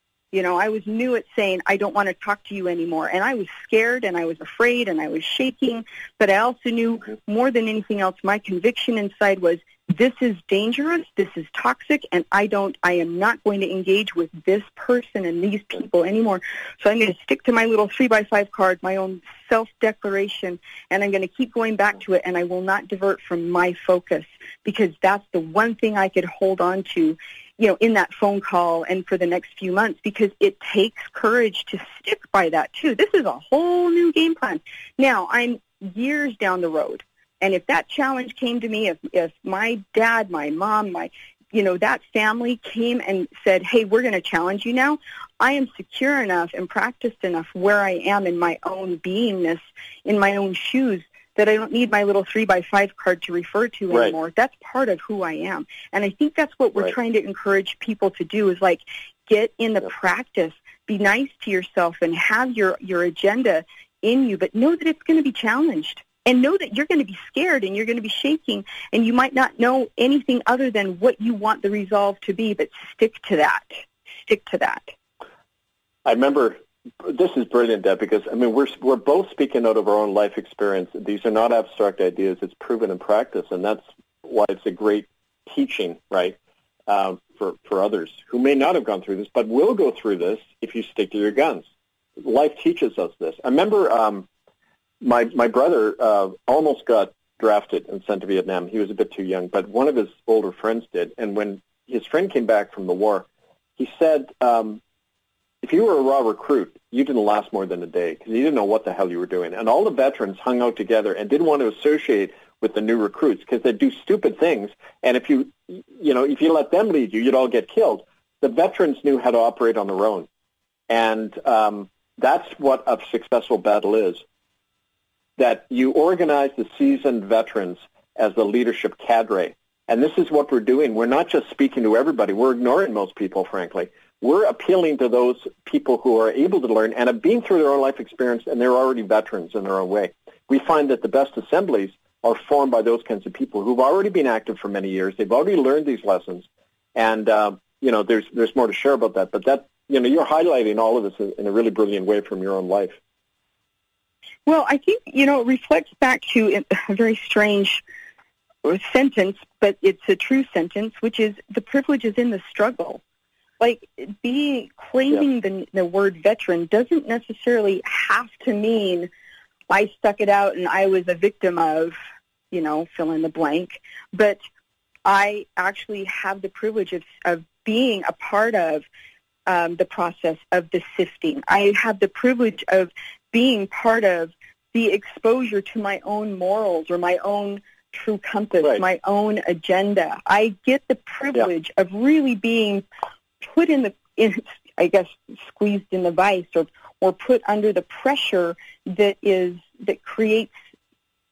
I was new at saying, I don't want to talk to you anymore. And I was scared, and I was afraid, and I was shaking. But I also knew, more than anything else, my conviction inside was, this is dangerous, this is toxic, and I am not going to engage with this person and these people anymore. So I'm going to stick to my little 3x5 card, my own self-declaration, and I'm going to keep going back to it, and I will not divert from my focus, because that's the one thing I could hold on to, in that phone call and for the next few months, because it takes courage to stick by that, too. This is a whole new game plan. Now, I'm years down the road, and if that challenge came to me, if my dad, my mom, that family came and said, hey, we're going to challenge you now, I am secure enough and practiced enough where I am in my own beingness, in my own shoes, that I don't need my little 3x5 card to refer to anymore. Right. That's part of who I am. And I think that's what we're trying to encourage people to do, is get in the practice, be nice to yourself, and have your agenda in you, but know that it's going to be challenged. And know that you're going to be scared, and you're going to be shaking, and you might not know anything other than what you want the resolve to be, but stick to that. Stick to that. I remember, this is brilliant, Deb, because, we're both speaking out of our own life experience. These are not abstract ideas. It's proven in practice, and that's why it's a great teaching, right, for others who may not have gone through this, but will go through this if you stick to your guns. Life teaches us this. I remember my brother almost got drafted and sent to Vietnam. He was a bit too young, but one of his older friends did. And when his friend came back from the war, he said, if you were a raw recruit, you didn't last more than a day, because you didn't know what the hell you were doing. And all the veterans hung out together and didn't want to associate with the new recruits, because they'd do stupid things. And if you let them lead you, you'd all get killed. The veterans knew how to operate on their own. And that's what a successful battle is, that you organize the seasoned veterans as the leadership cadre. And this is what we're doing. We're not just speaking to everybody. We're ignoring most people, frankly. We're appealing to those people who are able to learn and have been through their own life experience, and they're already veterans in their own way. We find that the best assemblies are formed by those kinds of people who've already been active for many years. They've already learned these lessons. And, there's more to share about that. But that, you're highlighting all of this in a really brilliant way from your own life. Well, I think, it reflects back to a very strange sentence, but it's a true sentence, which is the privilege is in the struggle. Claiming the word veteran doesn't necessarily have to mean I stuck it out and I was a victim of, fill in the blank. But I actually have the privilege of being a part of the process of the sifting. I have the privilege of being part of the exposure to my own morals or my own true compass, my own agenda. I get the privilege of really being put squeezed in the vice or put under the pressure that creates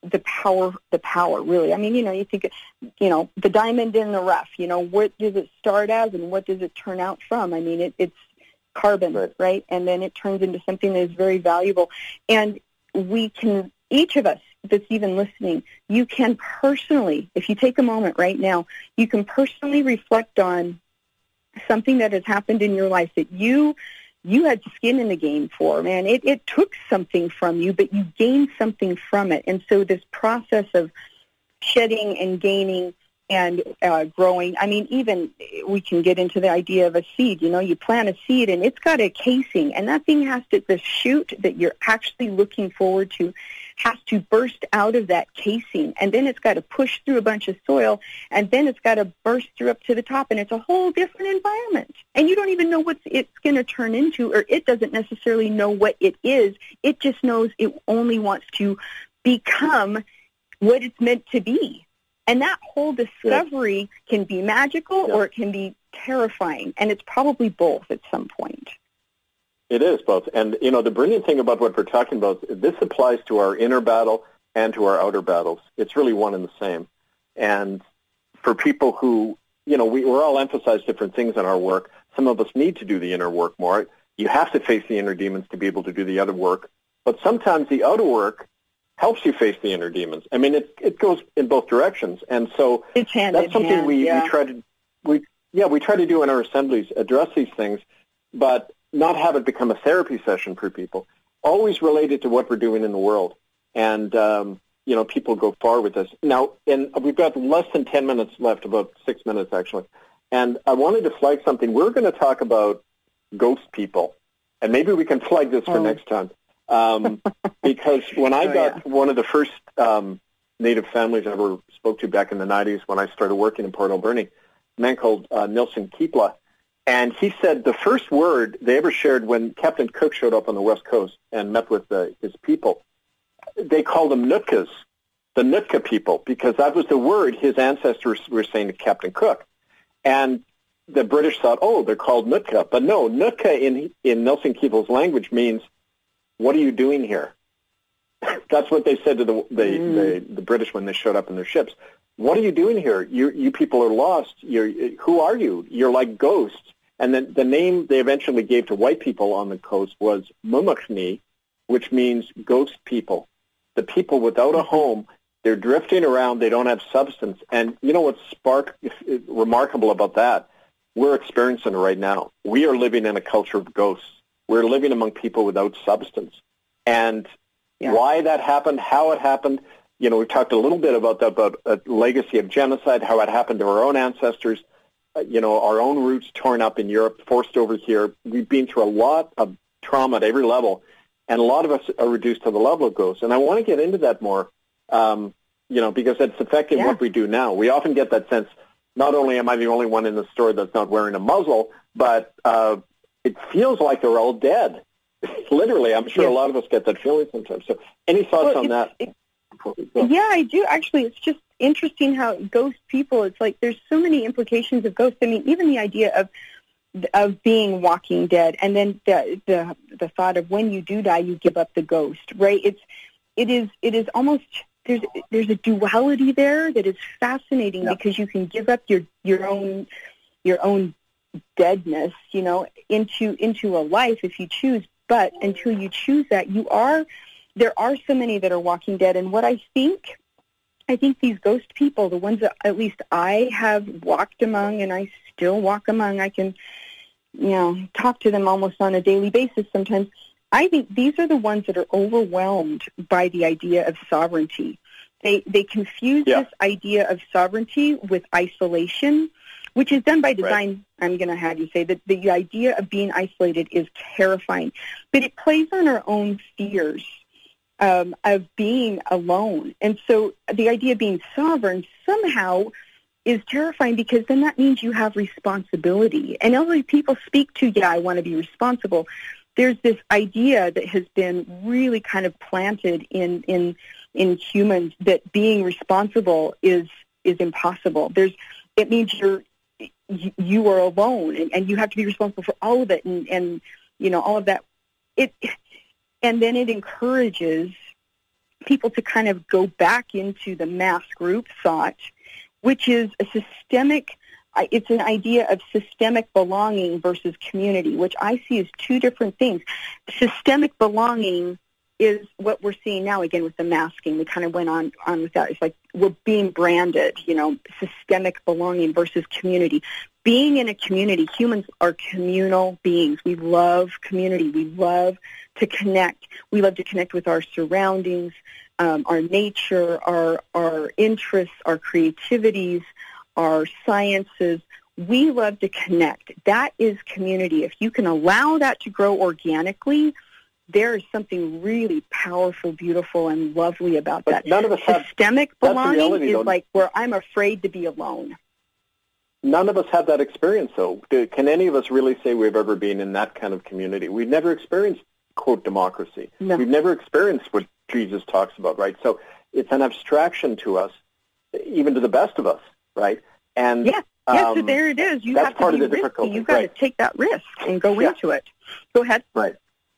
the power really. I mean, you think, the diamond in the rough, what does it start as and what does it turn out from? I mean, it's carbon, right? And then it turns into something that is very valuable. And we can, each of us that's even listening, you can personally, if you take a moment right now, you can personally reflect on something that has happened in your life that you had skin in the game for, man. It took something from you, but you gained something from it. And so this process of shedding and gaining and growing, I mean, even we can get into the idea of a seed. You plant a seed, and it's got a casing, and that thing has to, the shoot that you're actually looking forward to has to burst out of that casing, and then it's got to push through a bunch of soil, and then it's got to burst through up to the top, and it's a whole different environment. And you don't even know what it's going to turn into, or it doesn't necessarily know what it is. It just knows it only wants to become what it's meant to be. And that whole discovery can be magical or it can be terrifying, and it's probably both at some point. It is both. And, the brilliant thing about what we're talking about, this applies to our inner battle and to our outer battles. It's really one and the same. And for people who, we're all emphasize different things in our work. Some of us need to do the inner work more. You have to face the inner demons to be able to do the outer work. But sometimes the outer work helps you face the inner demons. I mean, it goes in both directions. And so that's something we try to do in our assemblies, address these things, but not have it become a therapy session for people, always related to what we're doing in the world. And, people go far with this. Now, we've got less than 10 minutes left, about 6 minutes actually. And I wanted to flag something. We're going to talk about ghost people. And maybe we can flag this for next time. Because when I got one of the first Native families I ever spoke to back in the 90s when I started working in Port Alberni, a man called Nilsen Keepla, and he said the first word they ever shared when Captain Cook showed up on the West Coast and met with his people, they called them Nootkas, the Nootka people, because that was the word his ancestors were saying to Captain Cook. And the British thought, they're called Nootka. But no, Nootka in Nilsen Keepla's language means, what are you doing here? That's what they said to the British when they showed up in their ships. What are you doing here? You people are lost. Who are you? You're like ghosts. And then the name they eventually gave to white people on the coast was Mumakni, which means ghost people. The people without a home, they're drifting around, they don't have substance. And you know what's remarkable about that? We're experiencing it right now. We are living in a culture of ghosts. We're living among people without substance. And why that happened, how it happened, we talked a little bit about that, about a legacy of genocide, how it happened to our own ancestors, our own roots torn up in Europe, forced over here. We've been through a lot of trauma at every level, and a lot of us are reduced to the level of ghosts. And I want to get into that more, because it's affecting what we do now. We often get that sense, not only am I the only one in the store that's not wearing a muzzle, but it feels like they're all dead. Literally, I'm sure a lot of us get that feeling sometimes. So any thoughts on that? Yeah, I do. Actually, it's just interesting how ghost people, it's like there's so many implications of ghosts. I mean, even the idea of being walking dead, and then the thought of when you do die, you give up the ghost, right? It is almost, there's a duality there that is fascinating because you can give up your own deadness, into a life if you choose. But until you choose that, there are so many that are walking dead. And what I think these ghost people, the ones that at least I have walked among and I still walk among, I can, talk to them almost on a daily basis sometimes. I think these are the ones that are overwhelmed by the idea of sovereignty. They confuse this idea of sovereignty with isolation, which is done by design. Right. I'm going to have you say that the idea of being isolated is terrifying, but it plays on our own fears of being alone. And so the idea of being sovereign somehow is terrifying, because then that means you have responsibility. And elderly people speak to, I want to be responsible. There's this idea that has been really kind of planted in humans that being responsible is impossible. It means you are alone, and you have to be responsible for all of it, and all of that. And then it encourages people to kind of go back into the mass group thought, which is a systemic, it's an idea of systemic belonging versus community, which I see as two different things. Systemic belonging is what we're seeing now, again, with the masking. We kind of went on with that. It's like we're being branded, systemic belonging versus community. Being in a community, humans are communal beings. We love community. We love to connect. We love to connect with our surroundings, our nature, our interests, our creativities, our sciences. We love to connect. That is community. If you can allow that to grow organically, there is something really powerful, beautiful, and lovely about that. None of us systemic belonging is like where I'm afraid to be alone. None of us have that experience, though. Can any of us really say we've ever been in that kind of community? We've never experienced, quote, democracy. No. We've never experienced what Jesus talks about, right? So it's an abstraction to us, even to the best of us, right? And so there it is. You have to be risky. You've got to take that risk and go into it. Go ahead. Right.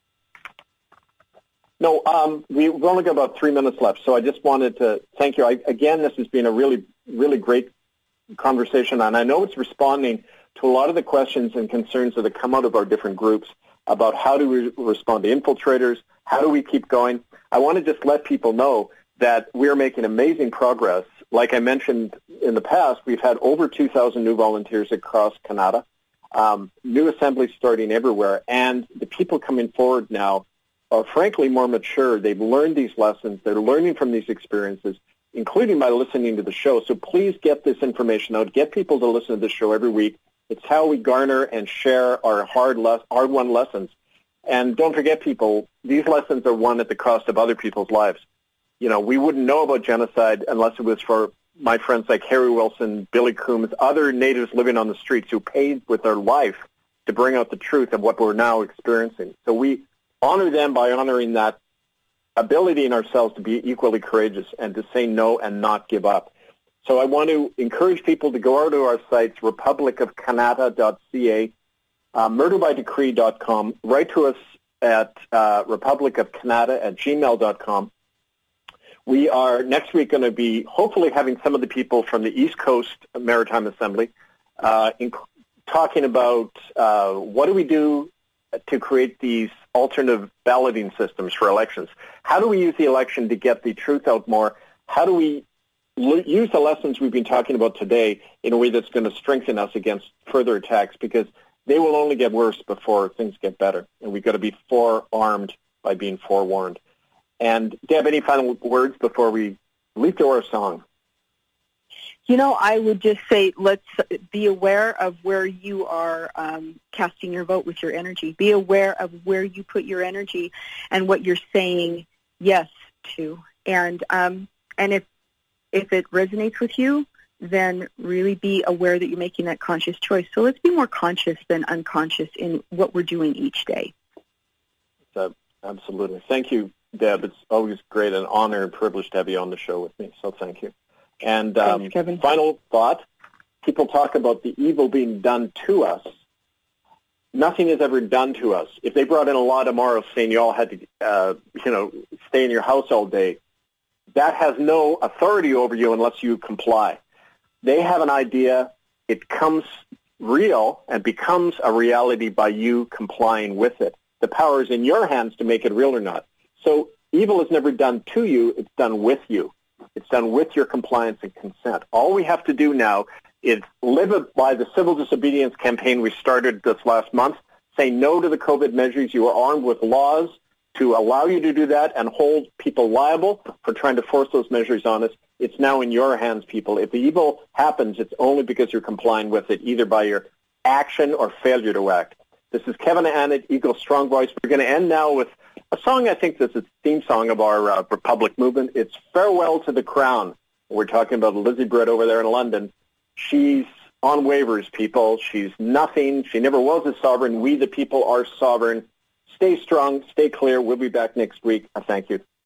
No, we've only got about 3 minutes left, so I just wanted to thank you. Again, this has been a really, really great conversation, and I know it's responding to a lot of the questions and concerns that have come out of our different groups about how do we respond to infiltrators, how do we keep going. I want to just let people know that we're making amazing progress. Like I mentioned in the past, we've had over 2,000 new volunteers across Canada, new assemblies starting everywhere, and the people coming forward now are frankly more mature. They've learned these lessons. They're learning from these experiences, including by listening to the show. So please get this information out. Get people to listen to the show every week. It's how we garner and share our hard-won lessons. And don't forget, people, these lessons are won at the cost of other people's lives. We wouldn't know about genocide unless it was for my friends like Harry Wilson, Billy Coombs, other natives living on the streets who paid with their life to bring out the truth of what we're now experiencing. So we honor them by honoring that ability in ourselves to be equally courageous and to say no and not give up. So I want to encourage people to go out to our sites, republicofcanada.ca, murderbydecree.com, write to us at republicofcanada@gmail.com. We are next week going to be hopefully having some of the people from the East Coast Maritime Assembly talking about what do we do to create these alternative balloting systems for elections. How do we use the election to get the truth out more? How do we use the lessons we've been talking about today in a way that's going to strengthen us against further attacks, because they will only get worse before things get better, and we've got to be forearmed by being forewarned. And Deb, any final words before we leap to our song? I would just say let's be aware of where you are casting your vote with your energy. Be aware of where you put your energy and what you're saying yes to. And if it resonates with you, then really be aware that you're making that conscious choice. So let's be more conscious than unconscious in what we're doing each day. Absolutely. Thank you, Deb. It's always great, an honor and privilege to have you on the show with me. So thank you. And thanks, Kevin. Final thought, people talk about the evil being done to us. Nothing is ever done to us. If they brought in a law tomorrow saying you all had to, stay in your house all day, that has no authority over you unless you comply. They have an idea. It comes real and becomes a reality by you complying with it. The power is in your hands to make it real or not. So evil is never done to you. It's done with you. It's done with your compliance and consent. All we have to do now is live by the civil disobedience campaign we started this last month. Say no to the COVID measures. You are armed with laws to allow you to do that and hold people liable for trying to force those measures on us. It's now in your hands, people. If the evil happens, it's only because you're complying with it, either by your action or failure to act. This is Kevin Annett, Eagle Strong Voice. We're going to end now with a song. I think this is the theme song of our Republic movement. It's Farewell to the Crown. We're talking about Lizzie Britt over there in London. She's on waivers, people. She's nothing. She never was a sovereign. We, the people, are sovereign. Stay strong. Stay clear. We'll be back next week. Thank you.